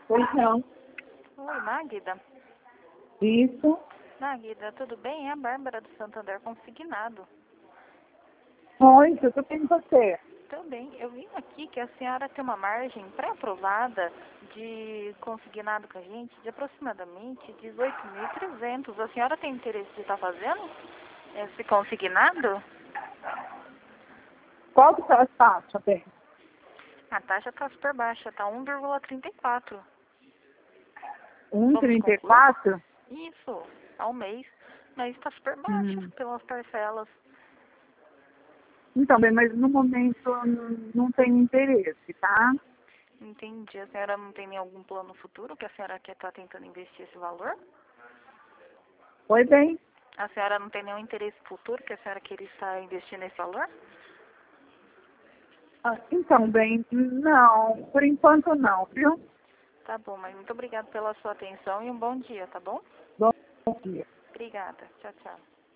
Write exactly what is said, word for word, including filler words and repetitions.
Pois não. Oi, Magda. Isso. Magda, tudo bem? É a Bárbara do Santander Consignado. Oi, tudo bem com você? Também, eu vim aqui que a senhora tem uma margem pré-aprovada de consignado com a gente de aproximadamente dezoito mil e trezentos. A senhora tem interesse de estar fazendo esse consignado? Qual que é a taxa, bem? A taxa está super baixa, está um vírgula trinta e quatro. um vírgula Vamos trinta e concluir? quatro? Isso, ao mês. Mas está super baixa Hum. pelas parcelas. Então, bem, mas no momento n- não tenho interesse, tá? Entendi. A senhora não tem nenhum plano futuro que a senhora quer estar tentando investir esse valor? Oi, bem? A senhora não tem nenhum interesse futuro que a senhora queira estar investindo esse valor? Ah, então, bem, não, por enquanto não, viu? Tá bom, mas muito obrigada pela sua atenção e um bom dia, tá bom? Bom dia. Obrigada. Tchau, tchau.